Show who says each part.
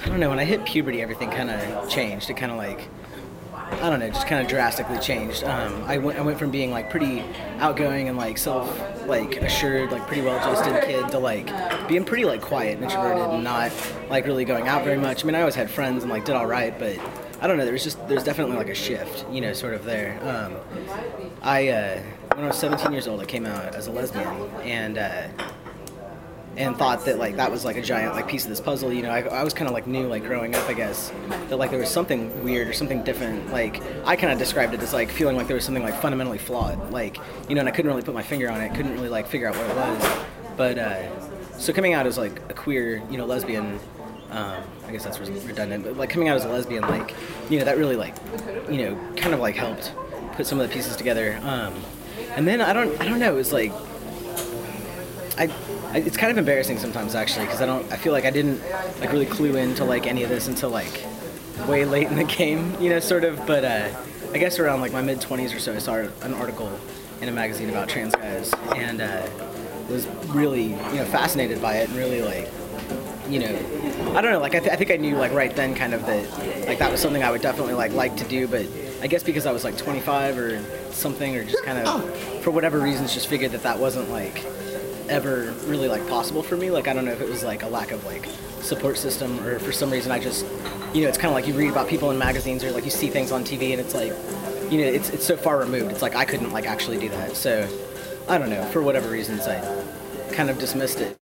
Speaker 1: don't know, when I hit puberty, everything kind of changed. It kind of like, I don't know, just kind of drastically changed. I went from being like pretty outgoing and like assured, like pretty well-adjusted kid to like being pretty like quiet and introverted and not like really going out very much. I mean, I always had friends and like did all right, but I don't know. There's definitely like a shift, sort of there. When I was 17 years old, I came out as a lesbian and thought that like that was like a giant like piece of this puzzle. I was kind of like new like growing up, I guess, that like there was something weird or something different. Like I kind of described it as like feeling like there was something like fundamentally flawed, like and I couldn't really put my finger on it, couldn't really like figure out what it was. But so coming out as like a queer lesbian, I guess that's redundant, but like coming out as a lesbian, like that really like kind of like helped put some of the pieces together. And then I don't know, it was like it's kind of embarrassing sometimes actually, because I feel like I didn't like really clue into like any of this until like way late in the game, sort of. But I guess around like my mid-20s or so, I saw an article in a magazine about trans guys, and was really fascinated by it, and really like I don't know, like I think I knew like right then kind of that like that was something I would definitely like to do, but I guess because I was like 25 or something, or just kind of for whatever reasons just figured that wasn't like ever really like possible for me. Like I don't know if it was like a lack of like support system, or for some reason I just it's kind of like you read about people in magazines or like you see things on TV and it's like it's so far removed. It's like I couldn't like actually do that. So I don't know, for whatever reasons I kind of dismissed it.